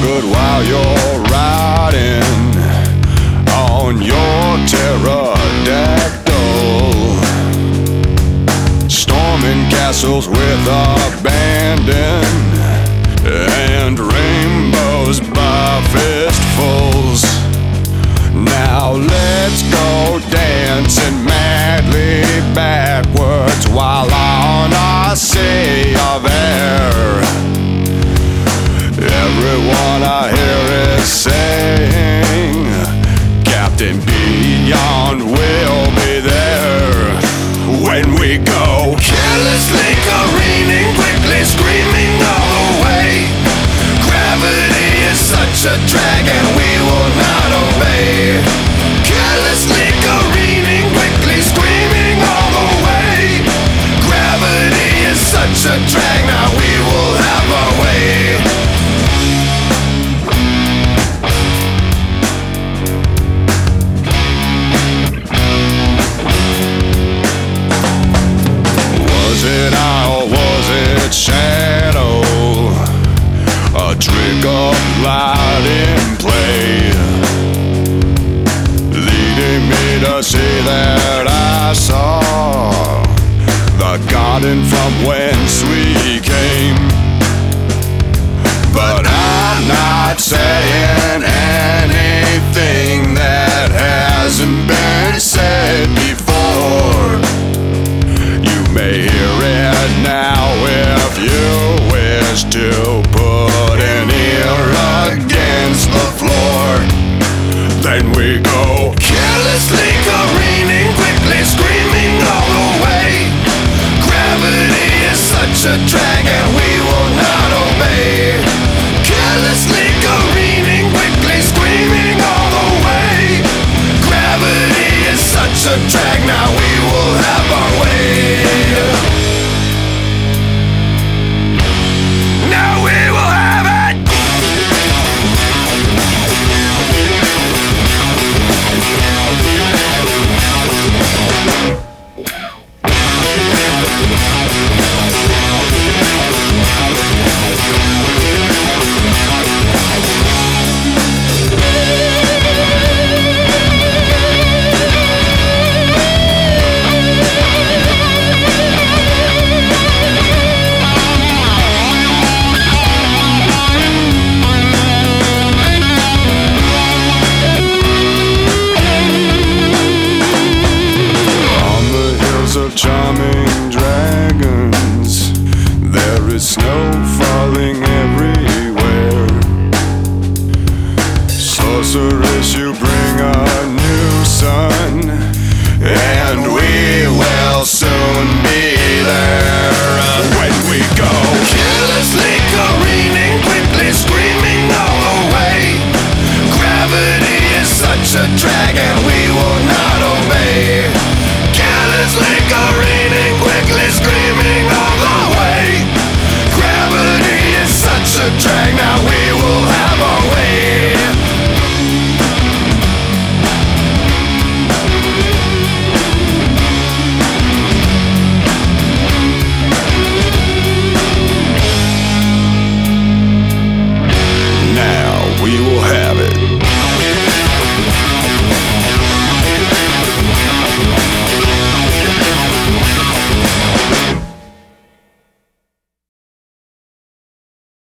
good while you're riding on your pterodactyl, storming castles with abandon and rainbows by fistfuls. Now let's go dancing madly backwards while on our sea of air. Everyone I hear is saying Captain Beyond will be there when we go carelessly careening, quickly screaming all the way. Gravity is such a drag and we will not obey. Carelessly careening, quickly screaming all the way. Gravity is such a drag, now we will have our way. Was it eye or was it shadow? A trick of light in play, leading me to see that I saw the garden from whence we came. But I'm not saying anything that hasn't been said before. You may hear it now if you wish to put an ear against the floor. Then we go carelessly careening, quickly screaming all the way. Gravity is such a drag and we will not obey. Carelessly careening, quickly screaming all the way. Gravity is such a drag, now we will have our way. Now we will have it. of charming dragons, there is snow falling everywhere. Sorceress, you